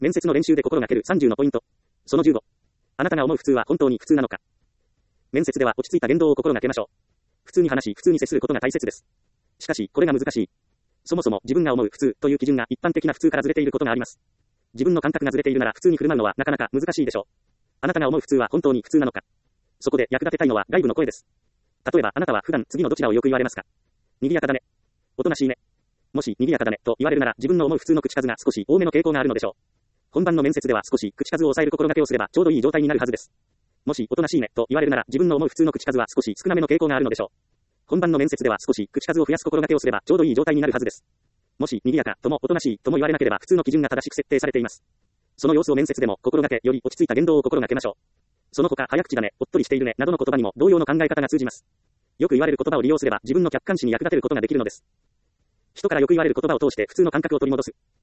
面接の練習で心がける30のポイント。その15。あなたが思う普通は本当に普通なのか。面接では落ち着いた言動を心がけましょう。普通に話し、普通に接することが大切です。しかし、これが難しい。そもそも自分が思う普通という基準が一般的な普通からずれていることがあります。自分の感覚がずれているなら普通に振る舞うのはなかなか難しいでしょう。あなたが思う普通は本当に普通なのか。そこで役立てたいのは外部の声です。例えばあなたは普段次のどちらをよく言われますか。賑やかだね。おとなしいね。もし賑やかだねと言われるなら自分の思う普通の口数が少し多めの傾向があるのでしょう。本番の面接では少し口数を抑える心がけをすればちょうどいい状態になるはずです。もしおとなしいねと言われるなら自分の思う普通の口数は少し少なめの傾向があるのでしょう。本番の面接では少し口数を増やす心がけをすればちょうどいい状態になるはずです。もし賑やかともおとなしいとも言われなければ普通の基準が正しく設定されています。その様子を面接でも心がけ、より落ち着いた言動を心がけましょう。その他早口だね、おっとりしているねなどの言葉にも同様の考え方が通じます。よく言われる言葉を利用すれば自分の客観視に役立てることができるのです。人からよく言われる言葉を通して普通の感覚を取り戻す。